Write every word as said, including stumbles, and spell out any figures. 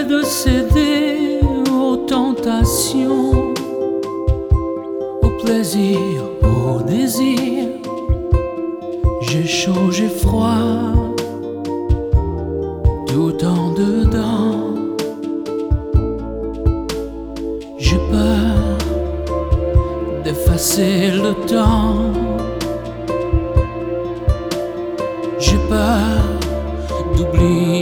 de céder aux tentations, au plaisir, au désir. J'ai chaud, j'ai froid, tout en dedans. J'ai peur d'effacer le temps. J'ai peur d'oublier